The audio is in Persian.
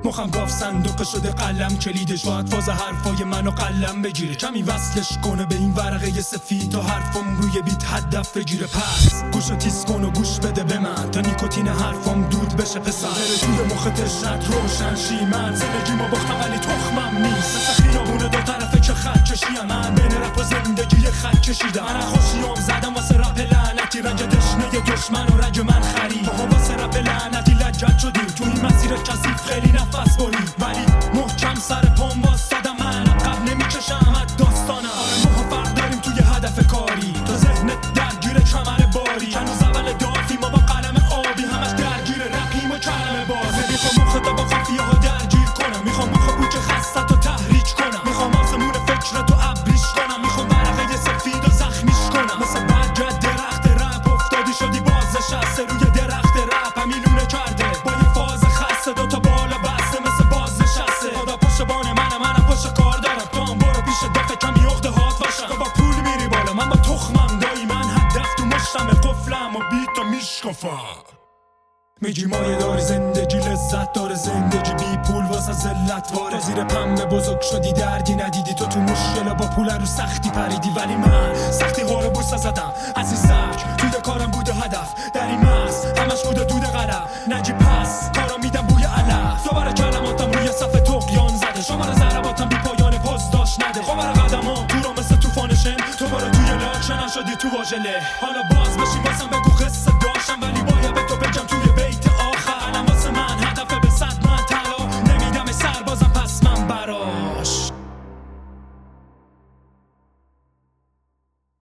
مخم گاف صندوق شده قلم کلیدش باید فاز حرفای منو قلم بگیره کمی وصلش کنه به این ورقه سفید تا حرفم روی بیت هدف بگیره پس گوشو تیز کن و گوش بده به من تا نیکوتین حرفم دود بشه پسر بره توی مخ تشنت روشن شی من زندگی ما باختم ولی تخمم نیست مثل خیابونه دو طرفه که خط کشیم من بین رپ و زندگی خط کشیدم من خوشیام زدم واسه رپ لعنتی رنج دشنه دشمن و رنج من خرید ما واسه رپ لعنتی لجت شدیم تو این مسیر کثیف خیلی نفس برید ولی محکم سر پام واسدم من قبل نمیکشم از داستانم آره ما فرق داریم توی هدف کاری تو ذهنت درگیر کمر باری هنوز اول دافی ما با قلم آبی همش درگیر رپیم و کلمه باز نمیخوام مخت با خفیه ها درگیر کنم میخوام مخ بوی خستت رو تحریک کنم میخوام آسمون فکرت رو ابریش کنم میخوام ورقه سفید و زخمیش کنم مثل برگ درخت رپ افتادی شدی باز نشسته روی درخت رپ همیلونه کرده با یه فاز خسته دوتا بالا بسته مثل باز نشسته خدا پشتبان منم پشت کار دارم تو هم برو پیش دفعه کمی عقده هات باشم تو با پول میری بالا من با تخمم دایی من هدف تو مشتم قفلم و بیتو میشکفم میگی مایه داری زندگی لذت داره زندگی بی پول واسه ذلت واره زیر پنبه بزرگ شدی دردی ندیدی تو مشکل با پول رو سختی پریدی ولی من سختی غار بوسه زدم از این سبک توی کارم بوده هدف در این مس همش بوده دود قلم نجی پس کارا میدم بوی علف دوباره کلماتم روی صفحه طغیان زده شماره ضرباتم بی پایان پاسداشت نده خبر قدم ها تو رو مثل طوفان شن تو برو توی لاک شدی تو واژله حالا